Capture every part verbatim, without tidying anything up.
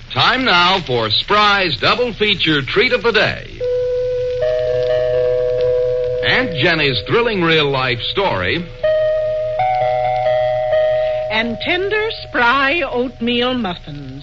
Time now for Spry's double feature treat of the day. Aunt Jenny's thrilling real-life story. And tender Spry oatmeal muffins.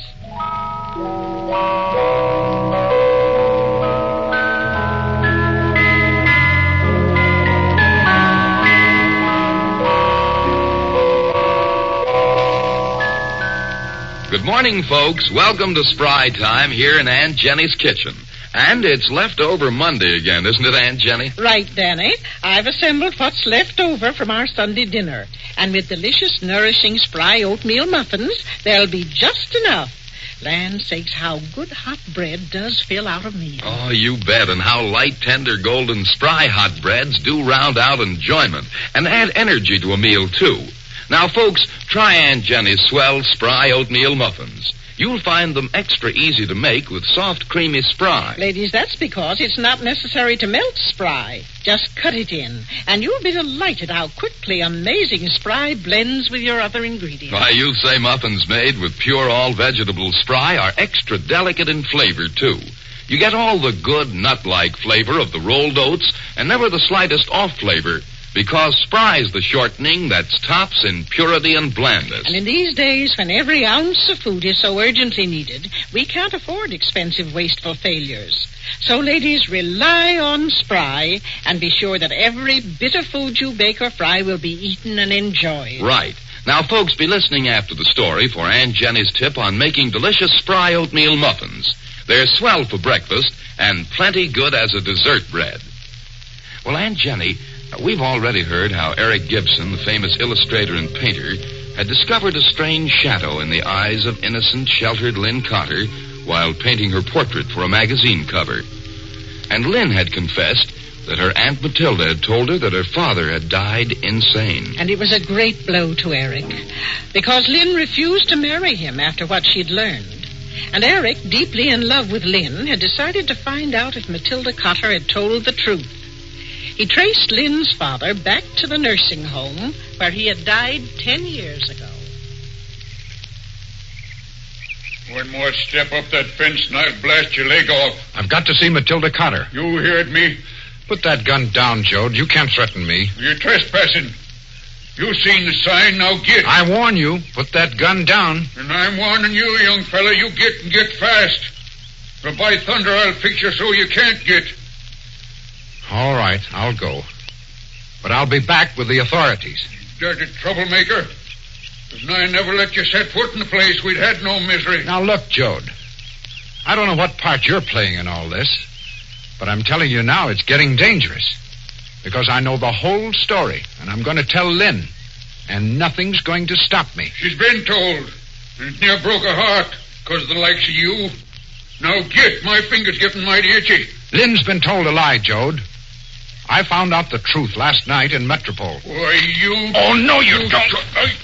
Good morning, folks. Welcome to Spry Time here in Aunt Jenny's kitchen. And it's leftover Monday again, isn't it, Aunt Jenny? Right, Danny. I've assembled what's left over from our Sunday dinner. And with delicious, nourishing Spry oatmeal muffins, there'll be just enough. Land sakes, how good hot bread does fill out a meal. Oh, you bet. And how light, tender, golden Spry hot breads do round out enjoyment and add energy to a meal, too. Now, folks, try Aunt Jenny's swell Spry oatmeal muffins. You'll find them extra easy to make with soft, creamy Spry. Ladies, that's because it's not necessary to melt Spry. Just cut it in, and you'll be delighted how quickly amazing Spry blends with your other ingredients. Why, you say muffins made with pure all-vegetable Spry are extra delicate in flavor, too. You get all the good nut-like flavor of the rolled oats and never the slightest off flavor, because Spry's the shortening that's tops in purity and blandness. And in these days, when every ounce of food is so urgently needed, we can't afford expensive, wasteful failures. So, ladies, rely on Spry and be sure that every bit of food you bake or fry will be eaten and enjoyed. Right. Now, folks, be listening after the story for Aunt Jenny's tip on making delicious Spry oatmeal muffins. They're swell for breakfast and plenty good as a dessert bread. Well, Aunt Jenny, we've already heard how Eric Gibson, the famous illustrator and painter, had discovered a strange shadow in the eyes of innocent, sheltered Lynn Cotter while painting her portrait for a magazine cover. And Lynn had confessed that her Aunt Matilda had told her that her father had died insane. And it was a great blow to Eric, because Lynn refused to marry him after what she'd learned. And Eric, deeply in love with Lynn, had decided to find out if Matilda Cotter had told the truth. He traced Lynn's father back to the nursing home where he had died ten years ago. One more step up that fence and I'll blast your leg off. I've got to see Matilda Cotter. You heard me. Put that gun down, Jode. You can't threaten me. You're trespassing. You seen the sign, now get. I warn you, put that gun down. And I'm warning you, young fella, you get and get fast. Or by thunder, I'll fix you so you can't get. All right, I'll go. But I'll be back with the authorities. Dirty troublemaker. If I never let you set foot in the place, we'd had no misery. Now, look, Jode. I don't know what part you're playing in all this, but I'm telling you now it's getting dangerous. Because I know the whole story, and I'm going to tell Lynn. And nothing's going to stop me. She's been told. And it near broke her heart because of the likes of you. Now get. My finger's getting mighty itchy. Lynn's been told a lie, Jode. I found out the truth last night in Metropole. Why, you... Oh, no, you, you don't.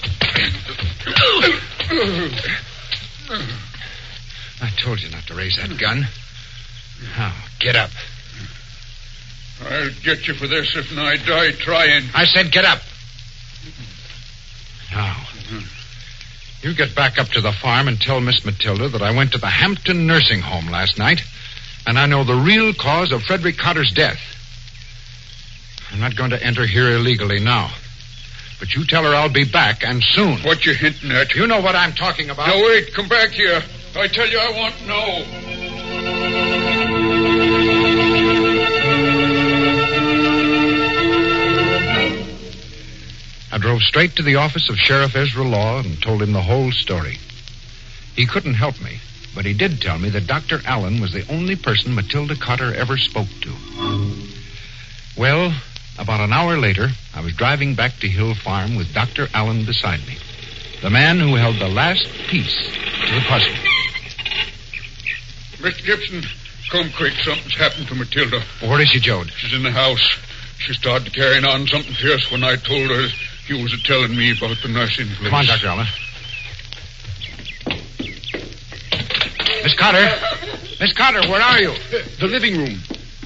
I told you not to raise that gun. Now, get up. I'll get you for this if I die trying. I said get up. Now, you get back up to the farm and tell Miss Matilda that I went to the Hampton nursing home last night, and I know the real cause of Frederick Cotter's death. I'm not going to enter here illegally now. But you tell her I'll be back, and soon. What you hinting at? You know what I'm talking about. Now, wait. Come back here. I tell you I want to know. I drove straight to the office of Sheriff Ezra Law and told him the whole story. He couldn't help me, but he did tell me that Doctor Allen was the only person Matilda Cotter ever spoke to. Well, about an hour later, I was driving back to Hill Farm with Doctor Allen beside me, the man who held the last piece to the puzzle. Mister Gibson, come quick. Something's happened to Matilda. Where is she, Jode? She's in the house. She started carrying on something fierce when I told her you was telling me about the nursing place. Come on, Doctor Allen. Miss Cotter. Miss Cotter, where are you? The living room.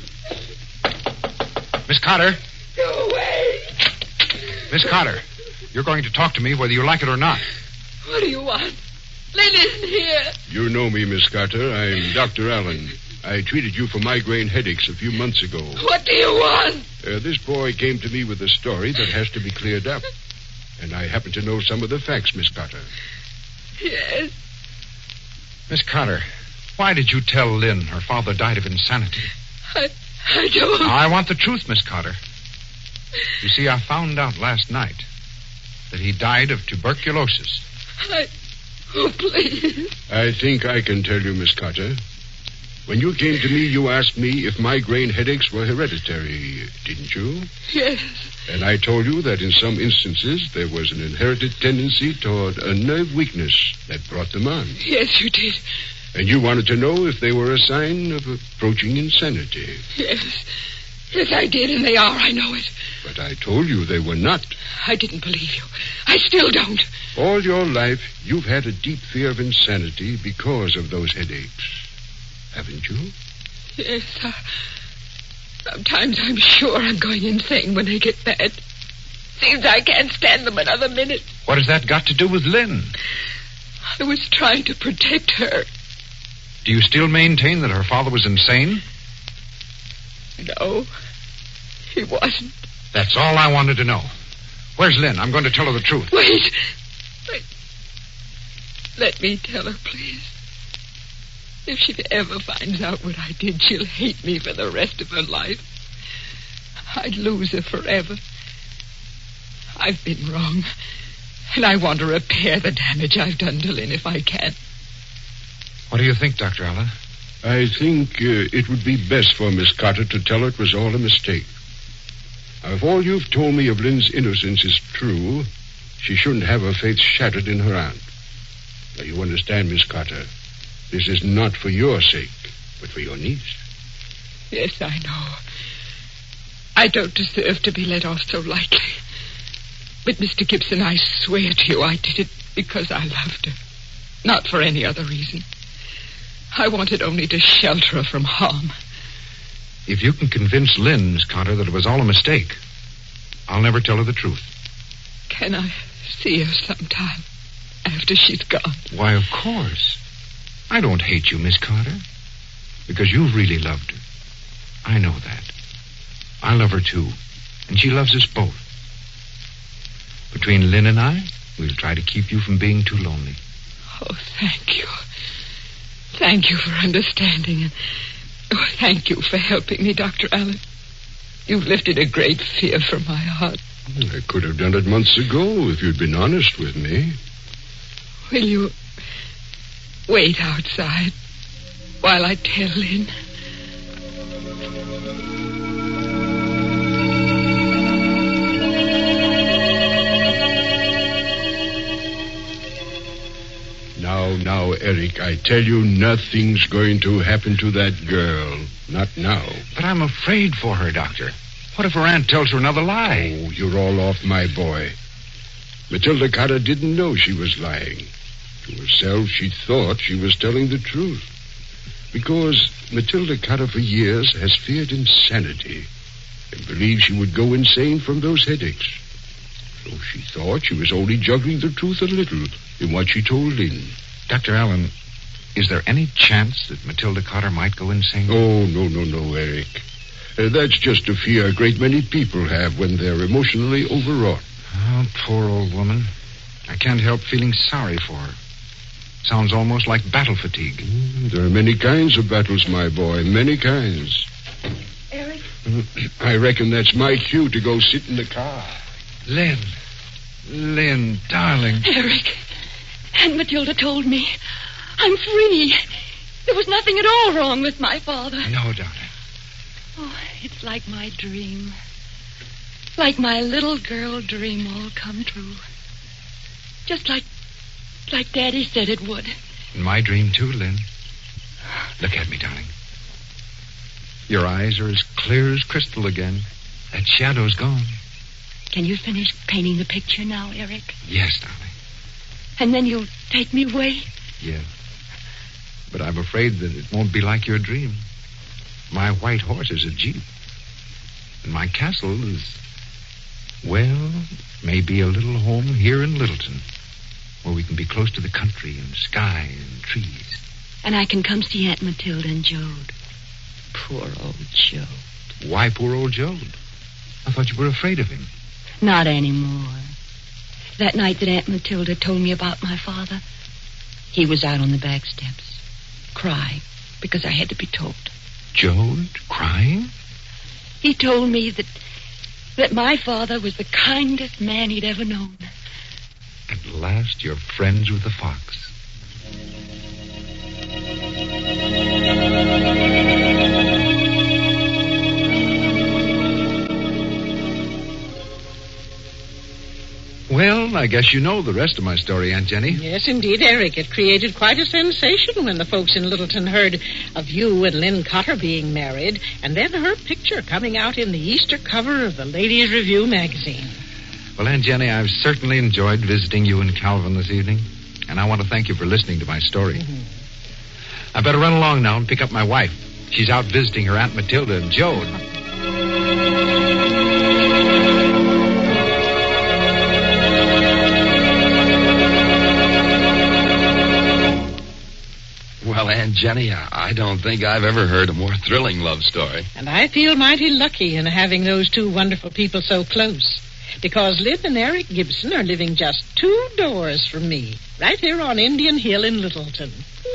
Miss Cotter. Go away. Miss Cotter, you're going to talk to me whether you like it or not. What do you want? Lynn isn't here. You know me, Miss Carter. I'm Doctor Allen. I treated you for migraine headaches a few months ago. What do you want? Uh, this boy came to me with a story that has to be cleared up. And I happen to know some of the facts, Miss Carter. Yes. Miss Carter, why did you tell Lynn her father died of insanity? I, I don't... Now, I want the truth, Miss Carter. You see, I found out last night that he died of tuberculosis. I... Oh, please. I think I can tell you, Miss Carter. When you came to me, you asked me if migraine headaches were hereditary, didn't you? Yes. And I told you that in some instances there was an inherited tendency toward a nerve weakness that brought them on. Yes, you did. And you wanted to know if they were a sign of approaching insanity. Yes. Yes, I did, and they are. I know it. But I told you they were not. I didn't believe you. I still don't. All your life, you've had a deep fear of insanity because of those headaches. Haven't you? Yes. Uh, sometimes I'm sure I'm going insane when they get bad. Seems I can't stand them another minute. What has that got to do with Lynn? I was trying to protect her. Do you still maintain that her father was insane? No, he wasn't. That's all I wanted to know. Where's Lynn? I'm going to tell her the truth. Wait. Wait. Let me tell her, please. If she ever finds out what I did, she'll hate me for the rest of her life. I'd lose her forever. I've been wrong, and I want to repair the damage I've done to Lynn if I can. What do you think, Doctor Allen? I think uh, it would be best for Miss Carter to tell her it was all a mistake. Now, if all you've told me of Lynn's innocence is true, she shouldn't have her faith shattered in her aunt. Now, you understand, Miss Carter, this is not for your sake, but for your niece. Yes, I know. I don't deserve to be let off so lightly. But, Mister Gibson, I swear to you I did it because I loved her. Not for any other reason. I wanted only to shelter her from harm. If you can convince Lynn, Miss Carter, that it was all a mistake, I'll never tell her the truth. Can I see her sometime after she's gone? Why, of course. I don't hate you, Miss Carter, because you've really loved her. I know that. I love her, too, and she loves us both. Between Lynn and I, we'll try to keep you from being too lonely. Oh, thank you. Thank you for understanding, and oh, thank you for helping me, Doctor Allen. You've lifted a great fear from my heart. I could have done it months ago if you'd been honest with me. Will you wait outside while I tell Lynn? Now, now, Eric, I tell you, nothing's going to happen to that girl. Not now. But I'm afraid for her, Doctor. What if her aunt tells her another lie? Oh, you're all off, my boy. Matilda Carter didn't know she was lying. To herself, she thought she was telling the truth. Because Matilda Carter for years has feared insanity and believed she would go insane from those headaches. So she thought she was only juggling the truth a little in what she told Lynn. Doctor Allen, is there any chance that Matilda Carter might go insane? Oh, no, no, no, Eric. Uh, that's just a fear a great many people have when they're emotionally overwrought. Oh, poor old woman. I can't help feeling sorry for her. Sounds almost like battle fatigue. Mm, there are many kinds of battles, my boy, many kinds. Eric? I reckon that's my cue to go sit in the car. Lynn. Lynn, darling. Eric. Aunt Matilda told me. I'm free. There was nothing at all wrong with my father. No, darling. Oh, it's like my dream. Like my little girl dream all come true. Just like, like Daddy said it would. In my dream, too, Lynn. Look at me, darling. Your eyes are as clear as crystal again. That shadow's gone. Can you finish painting the picture now, Eric? Yes, darling. And then you'll take me away? Yes. But I'm afraid that it won't be like your dream. My white horse is a jeep. And my castle is, well, maybe a little home here in Littleton. where we can be close to the country and sky and trees. And I can come see Aunt Matilda and Jode. Poor old Jode. Why poor old Jode? I thought you were afraid of him. Not anymore. That night that Aunt Matilda told me about my father, he was out on the back steps, crying because I had to be told. Jode crying? He told me that that my father was the kindest man he'd ever known. At last you're friends with the fox. Well, I guess you know the rest of my story, Aunt Jenny. Yes, indeed, Eric. It created quite a sensation when the folks in Littleton heard of you and Lynn Cotter being married, and then her picture coming out in the Easter cover of the Ladies' Review magazine. Well, Aunt Jenny, I've certainly enjoyed visiting you and Calvin this evening, and I want to thank you for listening to my story. Mm-hmm. I better run along now and pick up my wife. She's out visiting her Aunt Matilda and Jode. Well, Aunt Jenny, I don't think I've ever heard a more thrilling love story. And I feel mighty lucky in having those two wonderful people so close. Because Lynn and Eric Gibson are living just two doors from me, right here on Indian Hill in Littleton.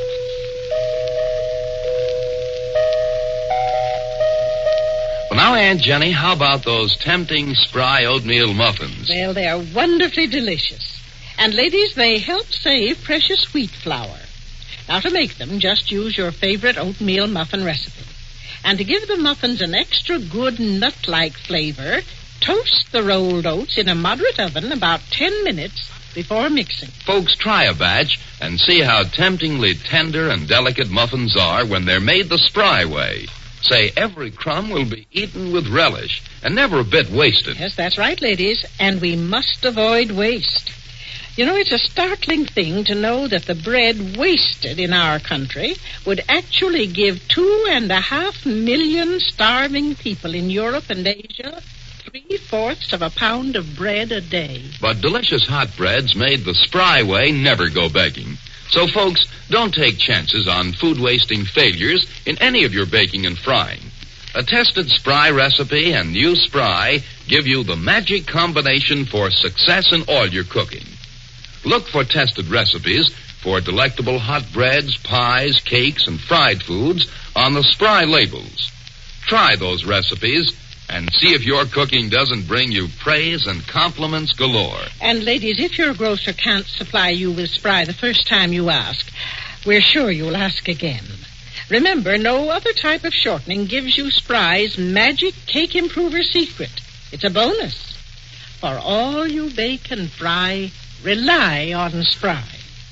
Well, now, Aunt Jenny, how about those tempting, spry oatmeal muffins? Well, they are wonderfully delicious. And, ladies, they help save precious wheat flour. Now, to make them, just use your favorite oatmeal muffin recipe. And to give the muffins an extra good nut-like flavor, toast the rolled oats in a moderate oven about ten minutes before mixing. Folks, try a batch and see how temptingly tender and delicate muffins are when they're made the spry way. Say, every crumb will be eaten with relish and never a bit wasted. Yes, that's right, ladies. And we must avoid waste. You know, it's a startling thing to know that the bread wasted in our country would actually give two and a half million starving people in Europe and Asia three-fourths of a pound of bread a day. But delicious hot breads made the spry way never go begging. So, folks, don't take chances on food-wasting failures in any of your baking and frying. A tested spry recipe and new spry give you the magic combination for success in all your cooking. Look for tested recipes for delectable hot breads, pies, cakes, and fried foods on the spry labels. Try those recipes and see if your cooking doesn't bring you praise and compliments galore. And, ladies, if your grocer can't supply you with spry the first time you ask, we're sure you'll ask again. Remember, no other type of shortening gives you spry's magic cake improver secret. It's a bonus. For all you bake and fry, rely on spry.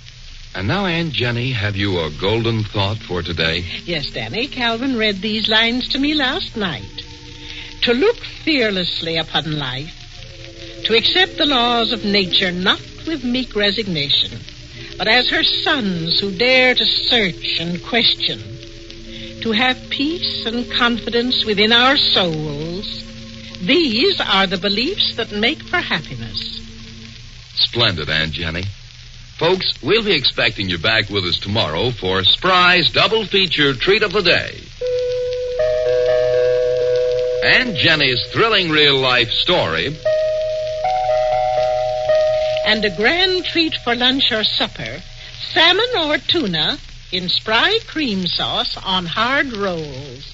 And now, Aunt Jenny, have you a golden thought for today? Yes, Danny. Calvin read these lines to me last night. To look fearlessly upon life, to accept the laws of nature not with meek resignation, but as her sons who dare to search and question, to have peace and confidence within our souls, these are the beliefs that make for happiness. Splendid, Aunt Jenny. Folks, we'll be expecting you back with us tomorrow for Spry's double feature treat of the day. Aunt Jenny's thrilling real-life story. And a grand treat for lunch or supper, salmon or tuna in spry cream sauce on hard rolls.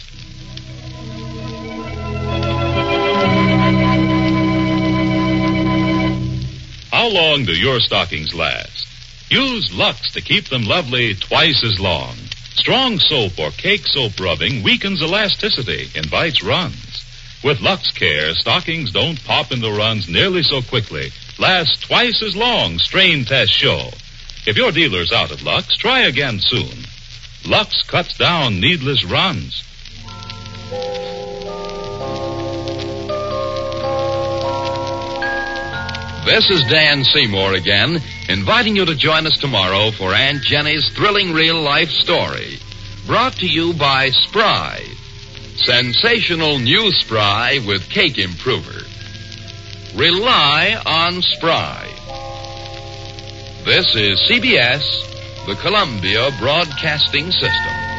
How long do your stockings last? Use Lux to keep them lovely twice as long. Strong soap or cake soap rubbing weakens elasticity, invites runs. With Lux Care, stockings don't pop into runs nearly so quickly. Last twice as long, strain tests show. If your dealer's out of Lux, try again soon. Lux cuts down needless runs. This is Dan Seymour again, inviting you to join us tomorrow for Aunt Jenny's thrilling real-life story. Brought to you by Spry. Sensational new Spry with cake improver. Rely on Spry. This is C B S, the Columbia Broadcasting System.